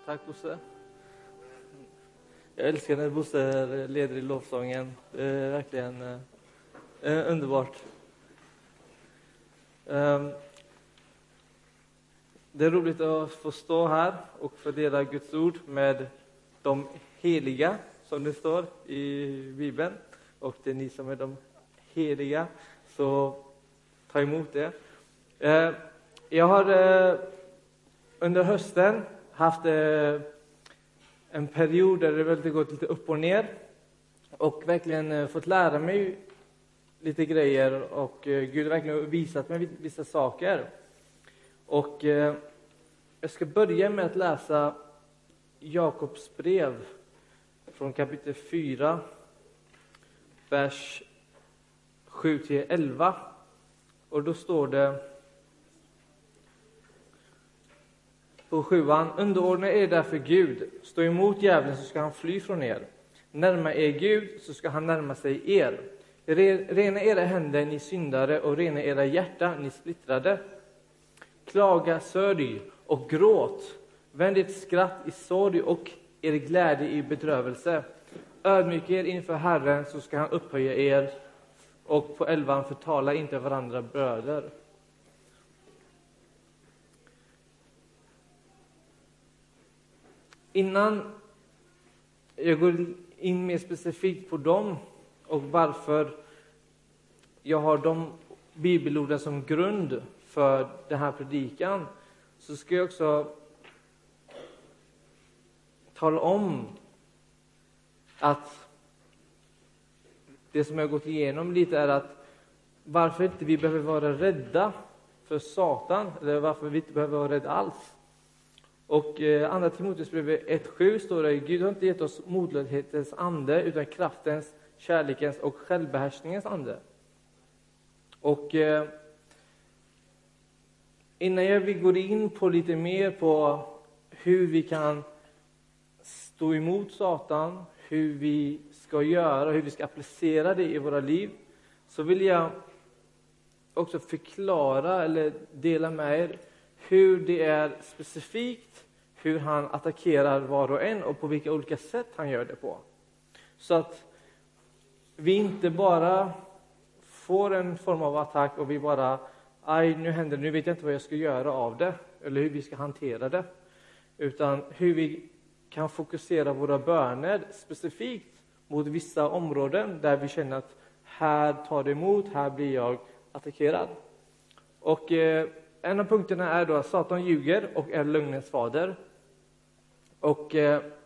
Tack Bosse. Jag älskar när Bosse leder i lovsången. Det är verkligen underbart. Det är roligt att få stå här och fördela Guds ord med de heliga, som det står i Bibeln. Och det är ni som är de heliga, så ta emot det. Jag har under hösten haft en period där det väl gått lite upp och ner. Och verkligen fått lära mig lite grejer. Och Gud har verkligen visat mig vissa saker. Och jag ska börja med att läsa Jakobs brev från kapitel 4, vers 7-11. Och då står det på 7:an: underordna er därför Gud, stå emot djävulen så ska han fly från er. Närma er Gud så ska han närma sig er. Rena era händer ni syndare och rena era hjärtan ni splittrade. Klaga, sörj och gråt. Vänd ert skratt i sorg och er glädje i bedrövelse. Ödmjuka er inför Herren så ska han upphöja er. Och på 11:an: förtala inte varandra bröder. Innan jag går in mer specifikt på dem och varför jag har de bibelorden som grund för den här predikan, så ska jag också tala om att det som jag har gått igenom lite är att varför inte vi behöver vara rädda för Satan, eller varför vi inte behöver vara rädda alls. Och andra Timoteusbrevet 1:7 står det: Gud har inte gett oss modlöshetens ande utan kraftens, kärlekens och självbehärskningens ande. Och innan vi går in på lite mer på hur vi kan stå emot Satan, hur vi ska göra, hur vi ska applicera det i våra liv, så vill jag också förklara eller dela med er hur det är specifikt, hur han attackerar var och en och på vilka olika sätt han gör det på. Så att vi inte bara får en form av attack och vi bara, nu händer det, nu vet jag inte vad jag ska göra av det, eller hur vi ska hantera det. Utan hur vi kan fokusera våra böner specifikt mot vissa områden där vi känner att här tar det emot, här blir jag attackerad. Och en av punkterna är då att Satan ljuger och är lögnens fader. Och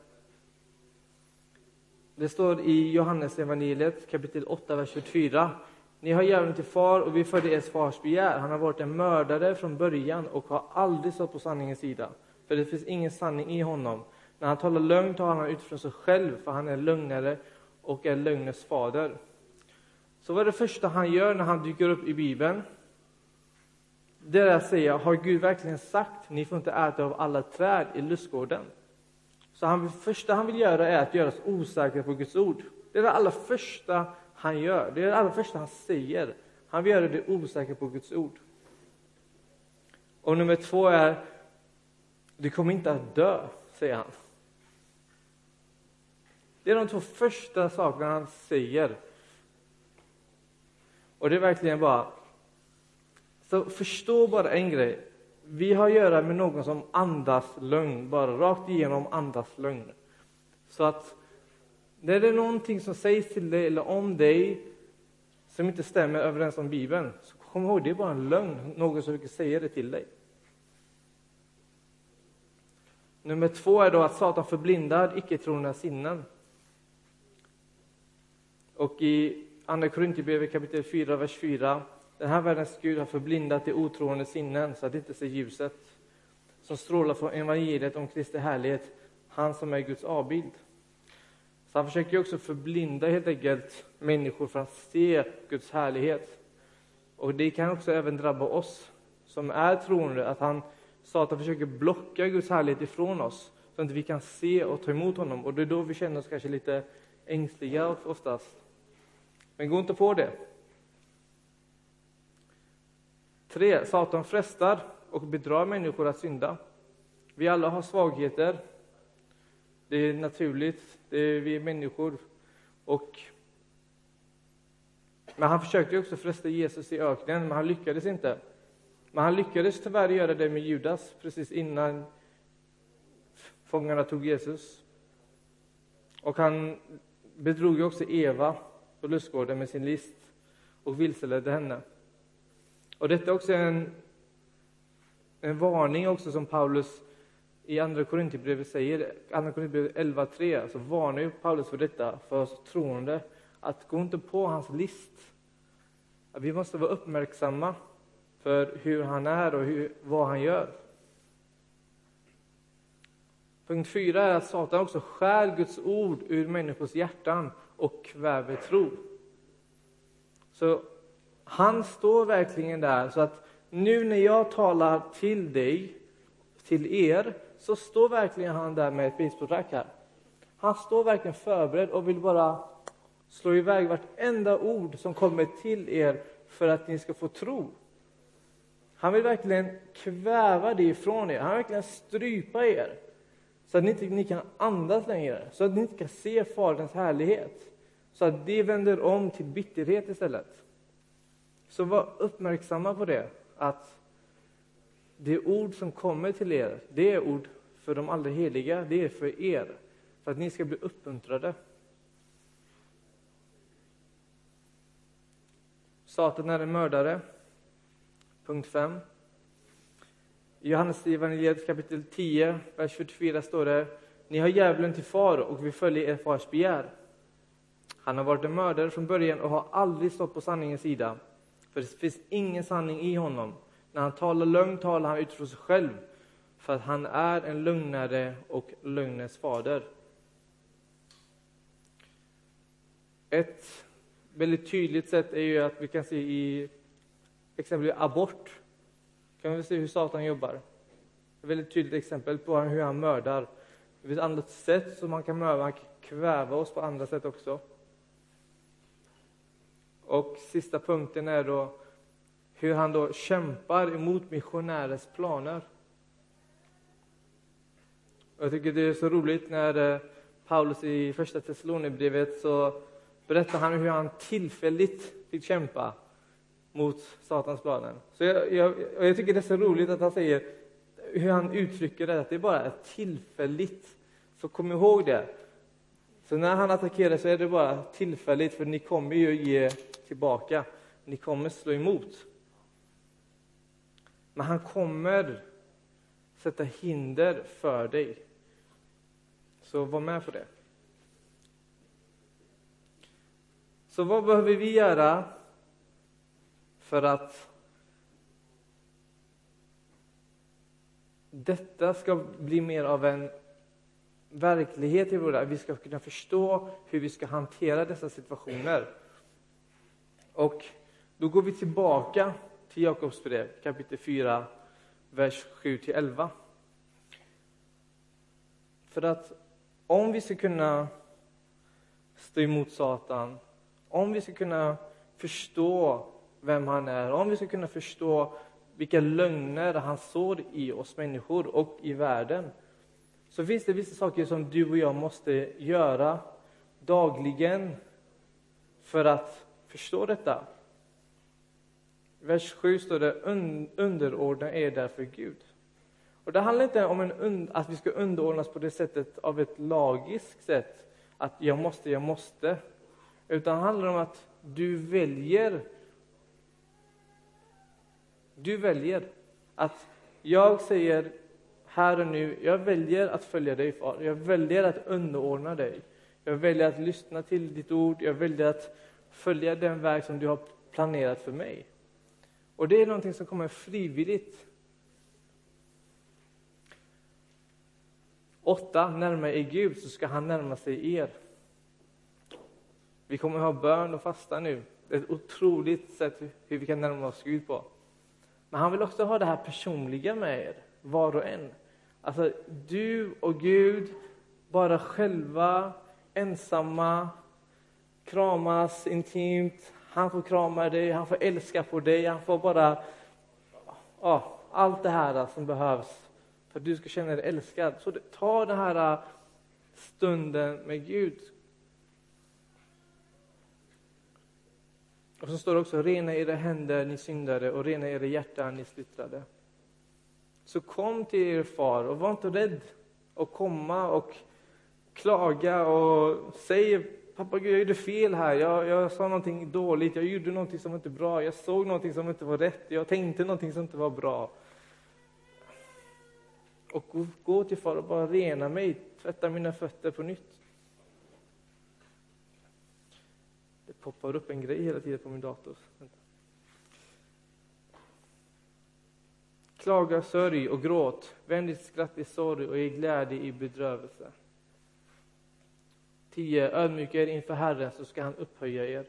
det står i Johannes evangeliet kapitel 8, vers 24. Ni har djävulen till far och vi födde ers fars begär. Han har varit en mördare från början och har aldrig stått på sanningens sida. För det finns ingen sanning i honom. När han talar lögn tar han utifrån sig själv, för han är lögnare och är lögnens fader. Så vad är det första han gör när han dyker upp i Bibeln? Det är att säga: har Gud verkligen sagt ni får inte äta av alla träd i lustgården? Så det första han vill göra är att göra oss osäkra på Guds ord. Det är det allra första han gör. Det är det allra första han säger. Han vill göra det osäkra på Guds ord. Och nummer 2 är: du kommer inte att dö, säger han. Det är de 2 första sakerna han säger. Och det är verkligen bara... Så förstå bara en grej. Vi har att göra med någon som andas lögn. Bara rakt igenom andas lögn. Så att när det är någonting som sägs till dig eller om dig som inte stämmer överens om Bibeln, så kom ihåg, det är bara en lögn. Någon som försöker säga det till dig. Nummer 2 är då att Satan förblindar icke-troende sinnen. Och i Andra Korinthierbrevet kapitel 4, vers 4: den här världens Gud har förblindat de otroende sinnen så att de inte ser ljuset som strålar från evangeliet om Kristi härlighet, han som är Guds avbild. Så han försöker också förblinda helt enkelt människor för att se Guds härlighet. Och det kan också även drabba oss som är troende, att Satan försöker blocka Guds härlighet ifrån oss så att inte vi kan se och ta emot honom. Och det är då vi känner oss kanske lite ängsliga oftast. Men gå inte på det. 3. Satan frestar och bedrar människor att synda. Vi alla har svagheter. Det är naturligt. Vi är människor. Men han försökte också fresta Jesus i öknen, men han lyckades inte. Men han lyckades tyvärr göra det med Judas precis innan fångarna tog Jesus. Och han bedrog ju också Eva på lustgården med sin list och vilseledde henne. Och detta är också en varning också som Paulus i andra Korinthierbrevet säger. Andra Korinthierbrevet 11:3 så varnar ju Paulus för detta, för oss troende, att gå inte på hans list. Att vi måste vara uppmärksamma för hur han är och vad han gör. Punkt 4 är att Satan också skär Guds ord ur människors hjärtan och kväver tro. Så han står verkligen där, så att nu när jag talar till dig, till er, så står verkligen han där med ett bibelspråk här. Han står verkligen förberedd och vill bara slå iväg vartenda ord som kommer till er för att ni ska få tro. Han vill verkligen kväva det ifrån er. Han vill verkligen strypa er. Så att ni kan andas längre. Så att ni inte kan se Faderns härlighet. Så att det vänder om till bitterhet istället. Så var uppmärksamma på det. Att det ord som kommer till er, det är ord för de allra heliga. Det är för er. För att ni ska bli uppmuntrade. Satan är en mördare. Punkt 5. I Johannes evangeliet kapitel 10, vers 44 står det: Ni har djävulen till far och vi följer er fars begär. Han har varit en mördare från början och har aldrig stått på sanningens sida. För det finns ingen sanning i honom. När han talar lögn talar han utifrån sig själv. För att han är en lögnare och lögnens fader. Ett väldigt tydligt sätt är ju att vi kan se i exempel abort. Kan vi se hur Satan jobbar. Ett väldigt tydligt exempel på hur han mördar. Det finns andra sätt som man kan mörda. Man kan kväva oss på andra sätt också. Och sista punkten är då hur han då kämpar emot missionärers planer. Och jag tycker det är så roligt när Paulus i första Thessalonikerbrevet så berättar han hur han tillfälligt fick kämpa mot Satans planer. Så jag tycker det är så roligt att han säger hur han uttrycker det, att det bara är tillfälligt. Så kom ihåg det. Så när han attackerar så är det bara tillfälligt, för ni kommer ju ge tillbaka. Ni kommer slå emot. Men han kommer sätta hinder för dig. Så var med på det. Så vad behöver vi göra för att detta ska bli mer av en verklighet i våra liv? Vi ska kunna förstå hur vi ska hantera dessa situationer. Och då går vi tillbaka till Jakobs brev, kapitel 4, vers 7-11. För att om vi ska kunna stå emot Satan, om vi ska kunna förstå vem han är, om vi ska kunna förstå vilka lögner han sår i oss människor och i världen, så finns det vissa saker som du och jag måste göra dagligen för att förstå detta. Vers 7 står det: underordna er därför Gud. Och det handlar inte om att vi ska underordnas på det sättet av ett lagiskt sätt, att jag måste. Utan det handlar om att du väljer att jag säger här och nu, jag väljer att följa dig, far. Jag väljer att underordna dig. Jag väljer att lyssna till ditt ord. Jag väljer att följa den väg som du har planerat för mig. Och det är någonting som kommer frivilligt. 8. Närma er Gud så ska han närma sig er. Vi kommer ha bön och fasta nu. Det är ett otroligt sätt hur vi kan närma oss Gud på. Men han vill också ha det här personliga med er, var och en. Alltså du och Gud, bara själva, ensamma, kramas intimt. Han får krama dig, han får älska på dig, han får bara allt det här som behövs för att du ska känna dig älskad. Så ta den här stunden med Gud. Och så står det också: rena era händer ni syndare och rena era hjärtan ni splittrade. Så kom till er far och var inte rädd att komma och klaga och säga: pappa Gud, jag gjorde fel här, jag sa någonting dåligt, jag gjorde någonting som inte var bra, jag såg någonting som inte var rätt, jag tänkte någonting som inte var bra. Och gå till far och bara rena mig, tvätta mina fötter på nytt. Det poppar upp en grej hela tiden på min dator. Klaga, sörj och gråt, vänd ditt skratt i sorg och ge glädje i bedrövelse. 10. Ödmjuka er inför Herren så ska han upphöja er.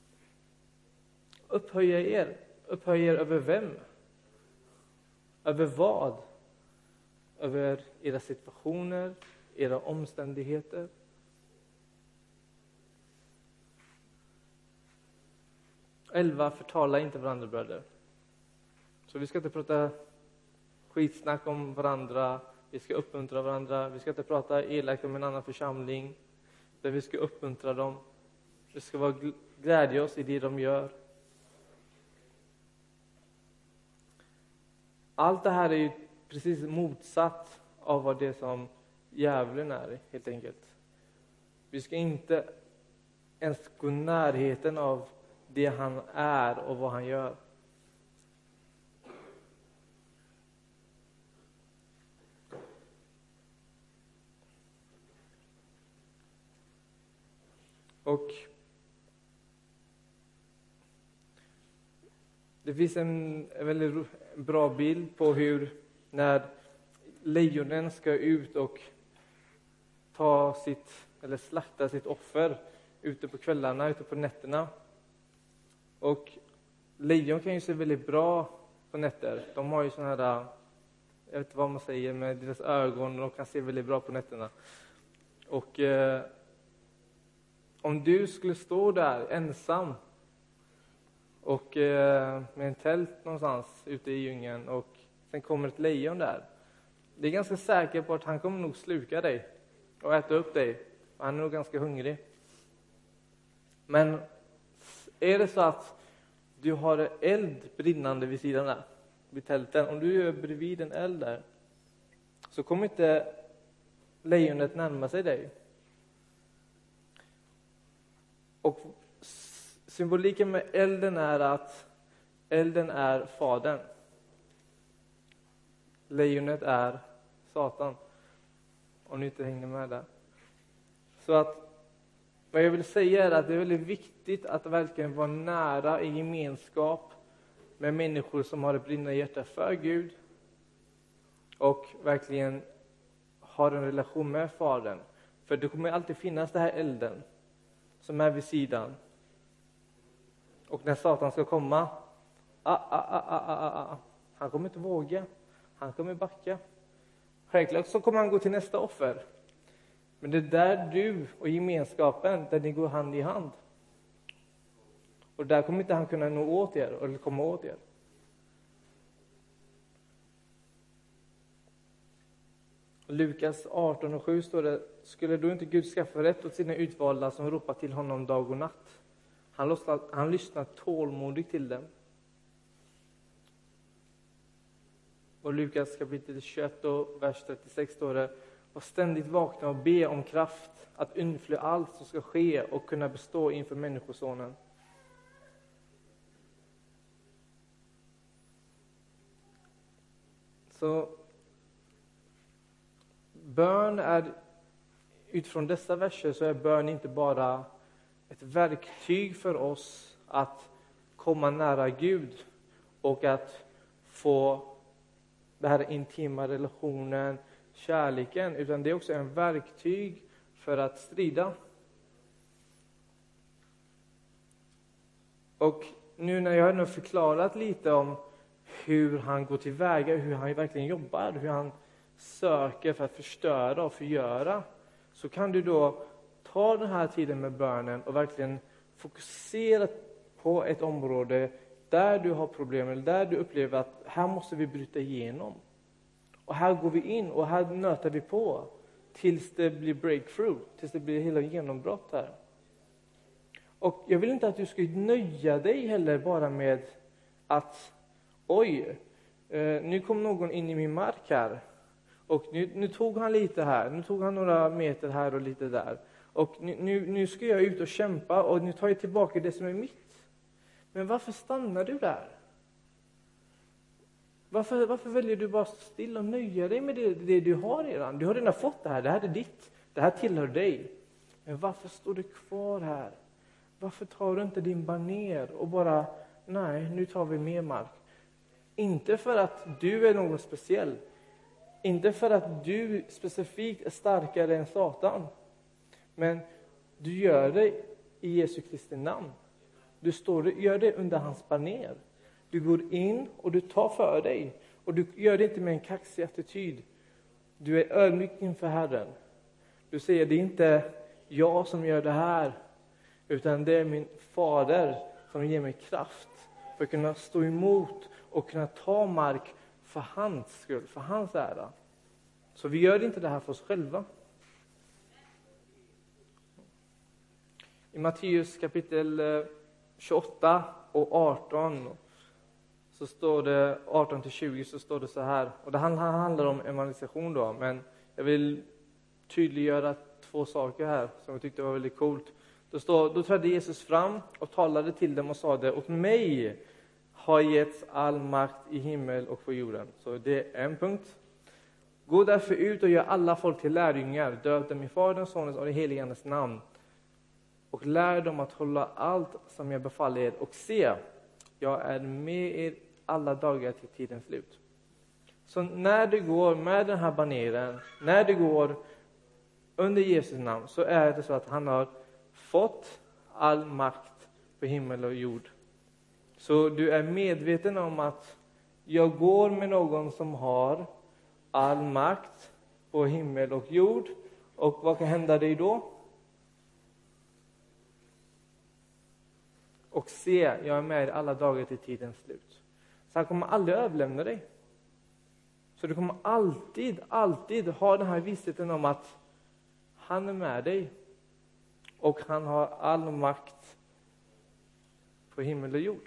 Upphöja er? Upphöja er över vem? Över vad? Över era situationer, era omständigheter. Förtala inte varandra, bröder. Så vi ska inte prata skitsnack om varandra. Vi ska uppmuntra varandra. Vi ska inte prata elakt om en annan församling. Där vi ska uppmuntra dem. Vi ska vara glädje oss i det de gör. Allt det här är ju precis motsatt av vad det som djävulen är, helt enkelt. Vi ska inte ens gå närheten av det han är och vad han gör. Och det finns en väldigt bra bild på hur när lejonen ska ut och slakta sitt offer ute på kvällarna, ute på nätterna. Och lejon kan ju se väldigt bra på nätter. De har ju såna här, jag vet inte vad man säger, med deras ögon, de kan se väldigt bra på nätterna. Och om du skulle stå där ensam och med en tält någonstans ute i djungeln och sen kommer ett lejon där. Det är ganska säker på att han kommer nog sluka dig och äta upp dig. Han är nog ganska hungrig. Men är det så att du har eld brinnande vid sidan där, vid tälten, om du är bredvid en eld där, så kommer inte lejonet närma sig dig. Och symboliken med elden är att elden är Fadern. Lejonet är Satan. Om ni inte hänger med där. Så att vad jag vill säga är att det är väldigt viktigt att verkligen vara nära i gemenskap med människor som har ett brinnande hjärta för Gud. Och verkligen har en relation med Fadern. För det kommer alltid finnas den här elden som är vid sidan. Och när Satan ska komma, han kommer inte våga. Han kommer backa. Självklart så kommer han gå till nästa offer. Men det är där du och gemenskapen, där ni går hand i hand. Och där kommer inte han kunna nå åt er, eller komma åt er. Lukas 18:7 står det: skulle då inte Gud skaffa rätt åt sina utvalda som ropar till honom dag och natt? Han lyssnar tålmodigt till dem. Och Lukas kapitel 21 och vers 36 står det: var ständigt vakna och be om kraft att undfly allt som ska ske och kunna bestå inför människosonen. Så bön är, utifrån dessa verser så är bön inte bara ett verktyg för oss att komma nära Gud och att få den här intima relationen, kärleken, utan det är också en verktyg för att strida. Och nu när jag har förklarat lite om hur han går tillväga, hur han verkligen jobbar, hur han söker för att förstöra och förgöra, så kan du då ta den här tiden med bönen och verkligen fokusera på ett område där du har problem eller där du upplever att här måste vi bryta igenom. Och här går vi in och här nöter vi på tills det blir breakthrough, tills det blir hela genombrott här. Och jag vill inte att du ska nöja dig heller bara med att oj, nu kom någon in i min mark här. Och nu tog han lite här, nu tog han några meter här och lite där. Och nu ska jag ut och kämpa och nu tar jag tillbaka det som är mitt. Men varför stannar du där? Varför väljer du bara stå still och nöja dig med det du har redan? Du har redan fått det här är ditt. Det här tillhör dig. Men varför står du kvar här? Varför tar du inte din baner och bara, nej, nu tar vi mer mark. Inte för att du är någon speciell. Inte för att du specifikt är starkare än Satan. Men du gör det i Jesu Kristi namn. Du gör det under hans baner. Du går in och du tar för dig. Och du gör det inte med en kaxig attityd. Du är ödmjuk inför Herren. Du säger, det är inte jag som gör det här. Utan det är min fader som ger mig kraft. För att kunna stå emot och kunna ta mark för hans skull, för hans ära. Så vi gör inte det här för oss själva. I Matteus kapitel 28 och 18 så står det 18-20 så står det så här. Och det handlar om evangelisation då, men jag vill tydliggöra 2 saker här som jag tyckte var väldigt coolt. Då trädde Jesus fram och talade till dem och sa det, åt mig har getts all makt i himmel och på jorden. Så det är en punkt. Gå därför ut och gör alla folk till lärjungar, döp dem i Faderns, Sonens och det helige Andes namn. Och lär dem att hålla allt som jag befaller er. Och se, jag är med er alla dagar till tidens slut. Så när du går med den här baneren, när du går under Jesus namn, så är det så att han har fått all makt på himmel och jord. Så du är medveten om att jag går med någon som har all makt på himmel och jord. Och vad kan hända dig då? Och se, jag är med alla dagar till tidens slut. Så han kommer aldrig överlämna dig. Så du kommer alltid ha den här vissheten om att han är med dig. Och han har all makt på himmel och jord.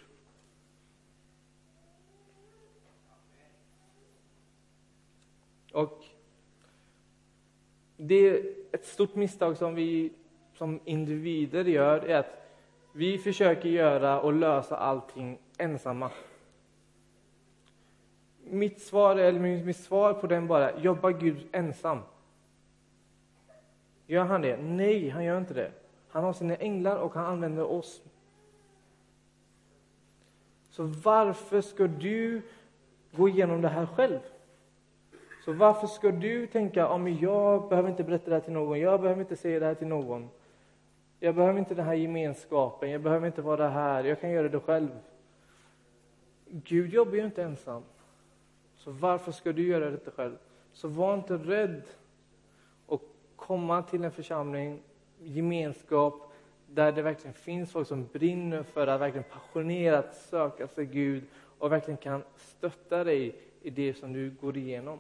Och det är ett stort misstag som vi som individer gör, är att vi försöker göra och lösa allting ensamma. Mitt svar på den bara, jobbar Gud ensam? Gör han det? Nej, han gör inte det. Han har sina änglar och han använder oss. Så varför ska du gå igenom det här själv? Så varför ska du tänka, jag behöver inte berätta det här till någon, jag behöver inte säga det här till någon. Jag behöver inte den här gemenskapen, jag behöver inte vara här, jag kan göra det själv. Gud jobbar ju inte ensam. Så varför ska du göra det själv? Så var inte rädd att komma till en församling, gemenskap, där det verkligen finns folk som brinner för att verkligen passionerat söka sig Gud och verkligen kan stötta dig i det som du går igenom.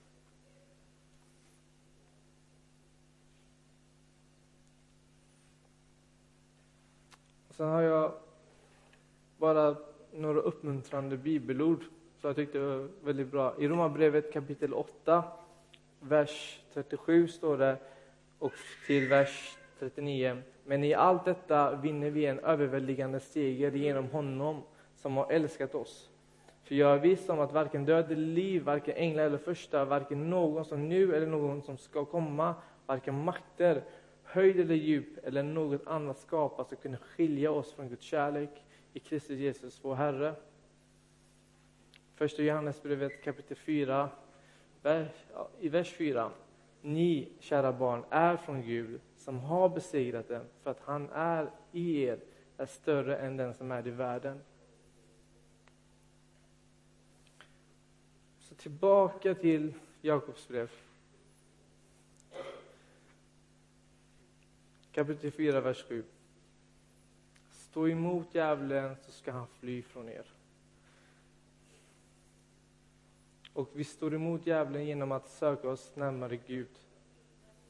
Sen har jag bara några uppmuntrande bibelord som jag tyckte var väldigt bra. I Romarbrevet kapitel 8, vers 37 står det, och till vers 39. Men i allt detta vinner vi en överväldigande seger genom honom som har älskat oss. För jag är viss om att varken död eller liv, varken änglar eller första, varken någon som nu eller någon som ska komma, varken makter, höjd eller djup eller något annat skapat ska kunna skilja oss från Guds kärlek i Kristus Jesus vår Herre. Första Johannesbrevet kapitel 4, i vers 4. Ni, kära barn, är från Gud som har besegrat den, för att han är i er är större än den som är i världen. Så tillbaka till Jakobs brev. Kapitel 4, vers 7. Stå emot djävulen så ska han fly från er. Och vi står emot djävulen genom att söka oss närmare Gud.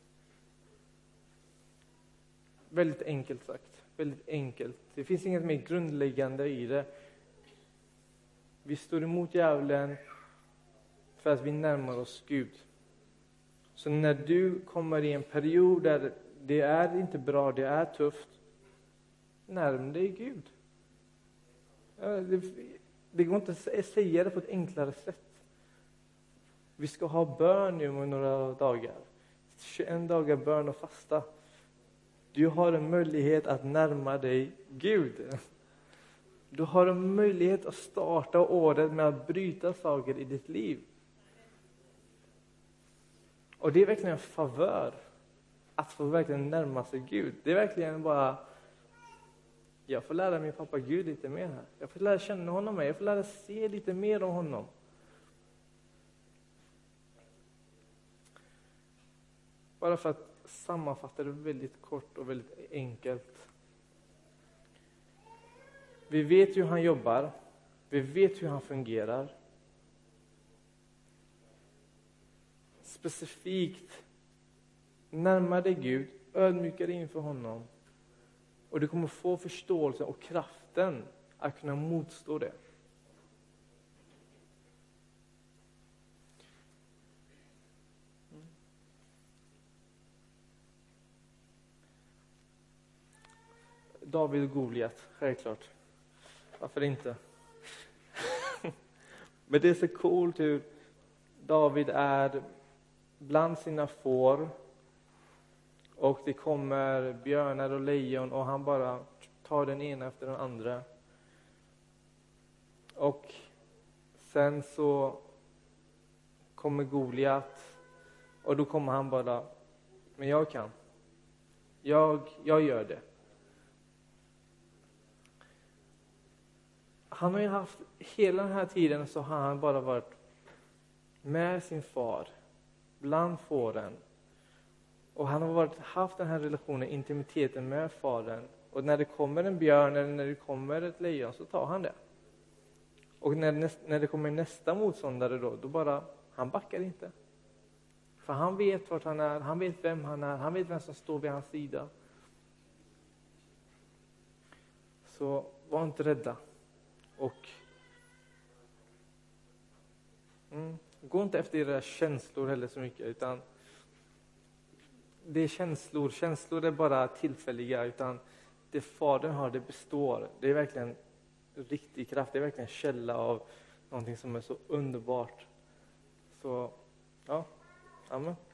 väldigt enkelt sagt. Väldigt enkelt. Det finns inget mer grundläggande i det. Vi står emot djävulen för att vi närmar oss Gud. Så när du kommer i en period där det är inte bra, det är tufft, närm dig Gud. Det går inte att säga det på ett enklare sätt. Vi ska ha bön nu om några dagar. 21 dagar bön och fasta. Du har en möjlighet att närma dig Gud. Du har en möjlighet att starta året med att bryta saker i ditt liv. Och det är verkligen en favör att få verkligen närma sig Gud. Det är verkligen bara, jag får lära min pappa Gud lite mer här. Jag får lära känna honom mer. Jag får lära se lite mer om honom. Bara för att sammanfatta det väldigt kort och väldigt enkelt. Vi vet hur han jobbar. Vi vet hur han fungerar. Specifikt, närma dig Gud, ödmjuka dig inför honom. Och du kommer få förståelse och kraften att kunna motstå det. David och Goliat, självklart. Varför inte? Men det är så coolt hur David är bland sina får. Och det kommer björnar och lejon och han bara tar den ena efter den andra. Och sen så kommer Goliat och då kommer han bara, men jag kan. Jag gör det. Han har ju haft, hela den här tiden så har han bara varit med sin far, bland fåren. Och han har haft den här relationen, intimiteten med fadern. Och när det kommer en björn eller när det kommer ett lejon så tar han det. Och när det kommer nästa motståndare då bara, han backar inte. För han vet vart han är, han vet vem han är, han vet vem som står vid hans sida. Så var inte rädda. Och gå inte efter era känslor heller så mycket, utan det är känslor är bara tillfälliga, utan det Fadern har, det består. Det är verkligen riktig kraft, det är verkligen källa av någonting som är så underbart. Så, ja, amen.